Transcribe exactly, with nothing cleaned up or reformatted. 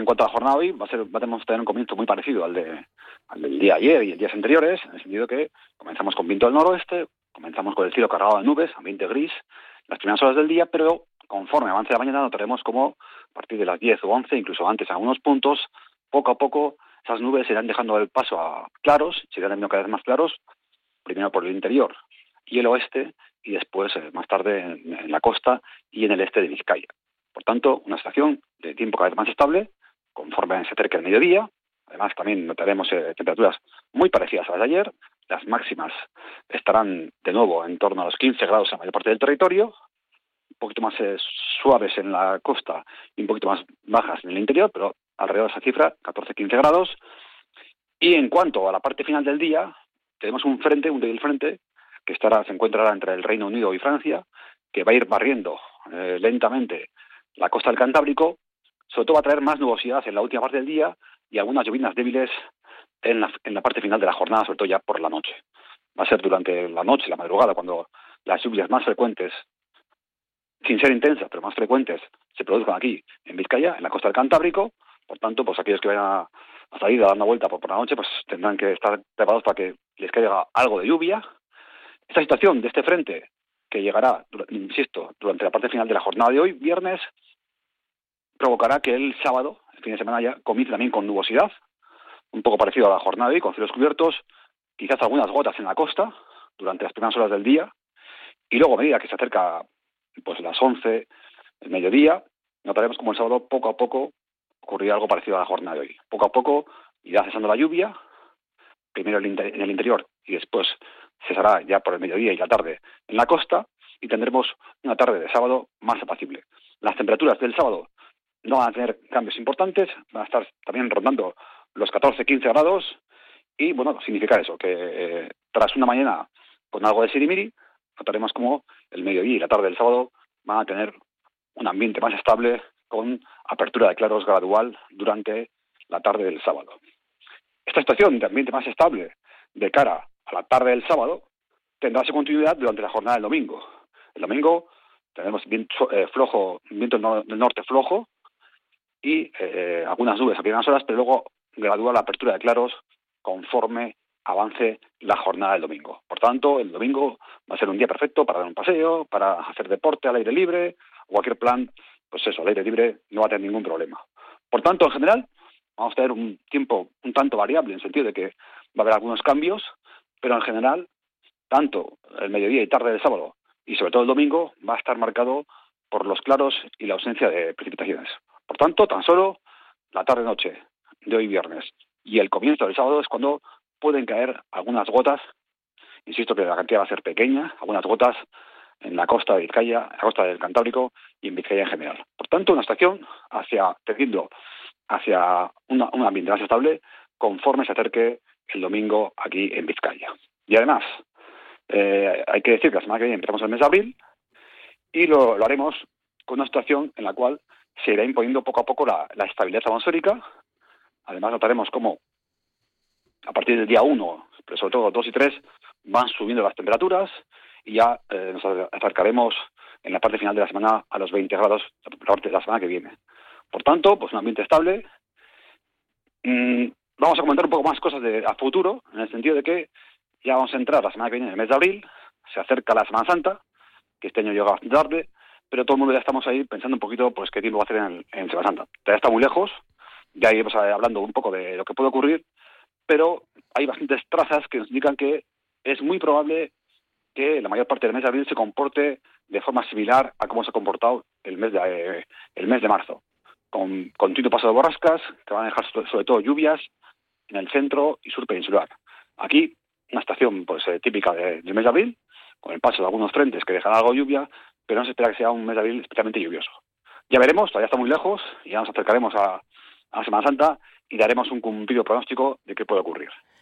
en cuanto a la jornada hoy, va a ser, va a tener un comienzo muy parecido al, de, al del día ayer y el días anteriores, en el sentido que comenzamos con viento del noroeste, comenzamos con el cielo cargado de nubes, ambiente gris, las primeras horas del día, pero conforme avance la mañana notaremos como a partir de las diez o once, incluso antes en algunos puntos, poco a poco esas nubes irán dejando el paso a claros, se irán viendo cada vez más claros, primero por el interior y el oeste, y después eh, más tarde en, en la costa y en el este de Vizcaya. Por tanto, una estación de tiempo cada vez más estable, conforme se acerque el mediodía. Además, también notaremos eh, temperaturas muy parecidas a las de ayer. Las máximas estarán de nuevo en torno a los quince grados en la mayor parte del territorio, un poquito más eh, suaves en la costa y un poquito más bajas en el interior, pero alrededor de esa cifra, catorce a quince grados. Y en cuanto a la parte final del día, tenemos un frente, un débil frente, que estará, se encuentra entre el Reino Unido y Francia, que va a ir barriendo eh, lentamente la costa del Cantábrico. Sobre todo va a traer más nubosidad en la última parte del día y algunas lluvias débiles en la, en la parte final de la jornada, sobre todo ya por la noche. Va a ser durante la noche, la madrugada, cuando las lluvias más frecuentes, sin ser intensas, pero más frecuentes, se produzcan aquí en Vizcaya, en la costa del Cantábrico. Por tanto, pues aquellos que vayan a, a salir a dar una vuelta por, por la noche, pues tendrán que estar preparados para que les caiga algo de lluvia. Esta situación de este frente, que llegará, insisto, durante la parte final de la jornada de hoy, viernes, provocará que el sábado, el fin de semana ya, comience también con nubosidad, un poco parecido a la jornada de hoy, con cielos cubiertos, quizás algunas gotas en la costa durante las primeras horas del día, y luego a medida que se acerca pues las once, el mediodía, notaremos como el sábado poco a poco ocurrirá algo parecido a la jornada de hoy. Poco a poco irá cesando la lluvia, primero en el interior y después cesará ya por el mediodía y la tarde en la costa, y tendremos una tarde de sábado más apacible. Las temperaturas del sábado no van a tener cambios importantes, van a estar también rondando los catorce a quince grados, y bueno, significa eso, que eh, tras una mañana con algo de sirimiri, notaremos como el mediodía y la tarde del sábado van a tener un ambiente más estable, con apertura de claros gradual durante la tarde del sábado. Esta situación de ambiente más estable de cara a la tarde del sábado tendrá su continuidad durante la jornada del domingo. El domingo tenemos viento, eh, flojo, viento del norte flojo y eh, algunas nubes a primeras horas, pero luego gradual la apertura de claros conforme avance la jornada del domingo. Por tanto, el domingo va a ser un día perfecto para dar un paseo, para hacer deporte al aire libre, o cualquier plan, pues eso, al aire libre no va a tener ningún problema. Por tanto, en general, vamos a tener un tiempo un tanto variable, en el sentido de que va a haber algunos cambios, pero en general, tanto el mediodía y tarde del sábado, y sobre todo el domingo, va a estar marcado por los claros y la ausencia de precipitaciones. Por tanto, tan solo la tarde-noche de hoy viernes y el comienzo del sábado es cuando pueden caer algunas gotas. Insisto que la cantidad va a ser pequeña, algunas gotas en la costa de Vizcaya, en la costa del Cantábrico y en Vizcaya en general. Por tanto, una estación hacia, tendiendo hacia una, un ambiente más estable conforme se acerque el domingo aquí en Vizcaya. Y además, eh, hay que decir que la semana que viene empezamos el mes de abril y lo, lo haremos con una situación en la cual se irá imponiendo poco a poco la, la estabilidad atmosférica. Además, notaremos cómo a partir del día uno, pero sobre todo dos y tres, van subiendo las temperaturas y ya eh, nos acercaremos en la parte final de la semana a los veinte grados la parte de la semana que viene. Por tanto, pues un ambiente estable. Mm, vamos a comentar un poco más cosas de a futuro, en el sentido de que ya vamos a entrar la semana que viene en el mes de abril, se acerca la Semana Santa, que este año llega bastante tarde, pero todo el mundo ya estamos ahí pensando un poquito pues qué tiempo va a hacer en, en Semana Santa. Todavía está muy lejos, ya iremos hablando un poco de lo que puede ocurrir, pero hay bastantes trazas que nos indican que es muy probable que la mayor parte del mes de abril se comporte de forma similar a cómo se ha comportado el mes de, eh, el mes de marzo, con continuo paso de borrascas que van a dejar sobre, sobre todo lluvias en el centro y sur peninsular. Aquí, una estación pues eh, típica de, del mes de abril, con el paso de algunos frentes que dejan algo de lluvia, pero no se espera que sea un mes de abril especialmente lluvioso. Ya veremos, todavía está muy lejos, y ya nos acercaremos a, a la Semana Santa y daremos un cumplido pronóstico de qué puede ocurrir.